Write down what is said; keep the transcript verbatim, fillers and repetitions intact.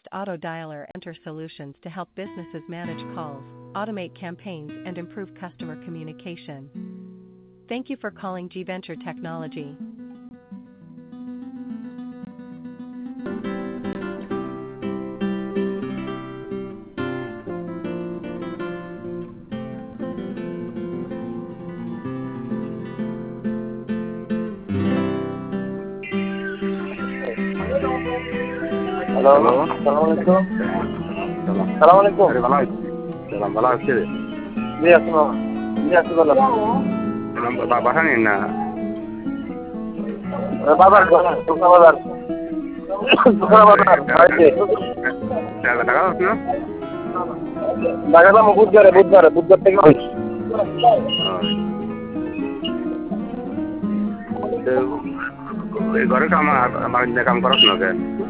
Auto Dialer enter solutions to help businesses manage calls, automate campaigns, and improve customer communication. Thank you for calling G Venture Technology. Hello, hello. আসসালামু আলাইকুম। সালাম। সালাম আলাইকুম। আরে ভালো আছি। সালাম ভালো আছি রে। জি আছি বাবা। জি আছি বলো। সালাম বা বাসা নেই না। বাবার ঘরে, দুঃখা বাবার। দুঃখা বাবার বাড়িতে। টাকা টাকা আছে না? ঢাকা যাবো বুধবারে, বুধবারে, বুধবার থেকে ওই। তো এই ঘরে কাম আমার কাম করছ না কেন?